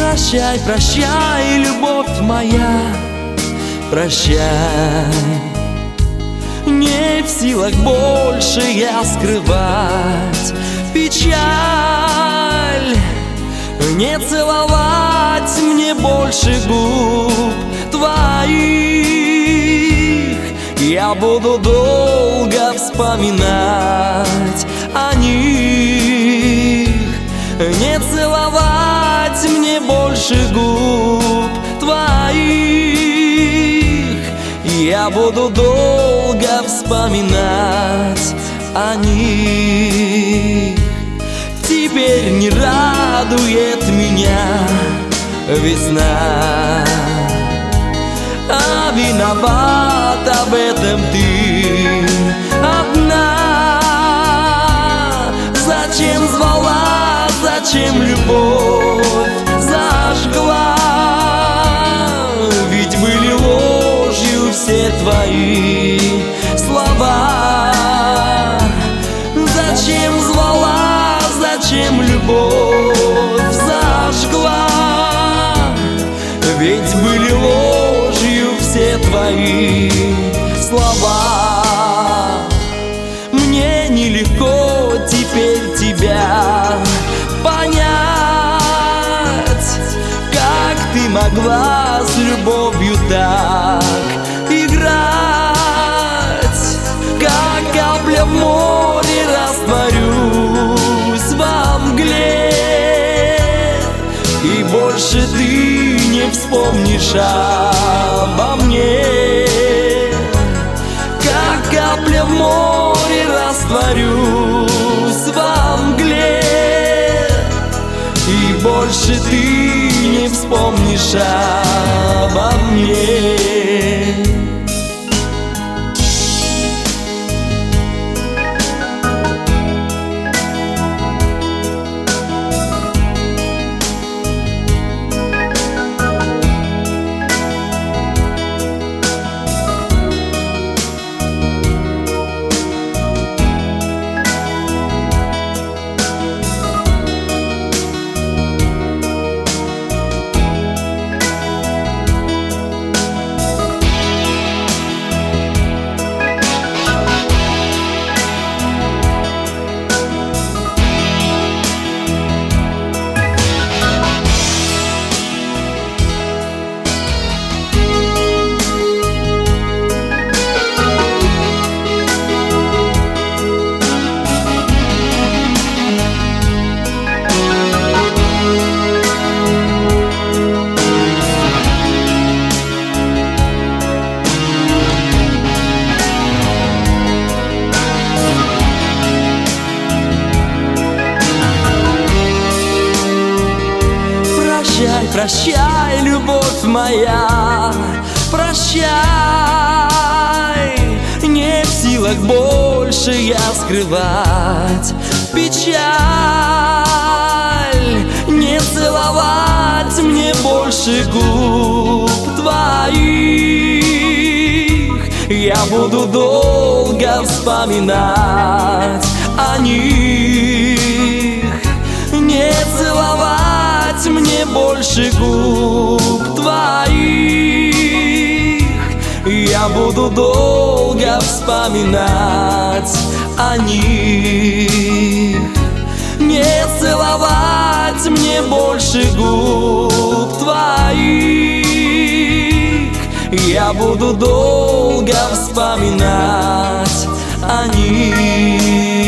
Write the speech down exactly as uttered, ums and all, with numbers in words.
Прощай, прощай, любовь моя, прощай. Не в силах больше я скрывать печаль, не целовать мне больше губ твоих. Я буду долго вспоминать о них, не целовать мне больше губ твоих. Я буду долго вспоминать о них. Теперь не радует меня весна, а виновата в этом ты одна. Зачем звала, зачем любовь зажгла? Ведь были ложью все твои слова. Зачем звала, зачем любовь зажгла? Ведь были ложью все твои слова. Мне нелегко теперь тебя понять, как ты могла с любовью так играть. Как капля в море растворюсь во мгле, и больше ты не вспомнишь обо мне. Как капля в море растворюсь во мгле, и больше ты не вспомнишь обо мне. Прощай, прощай, любовь моя, прощай. Не в силах больше я скрывать печаль, не целовать мне больше губ твоих. Я буду долго вспоминать о них, не целовать мне больше губ твоих. Я буду долго вспоминать о них, не целовать мне больше губ твоих. Я буду долго вспоминать о них.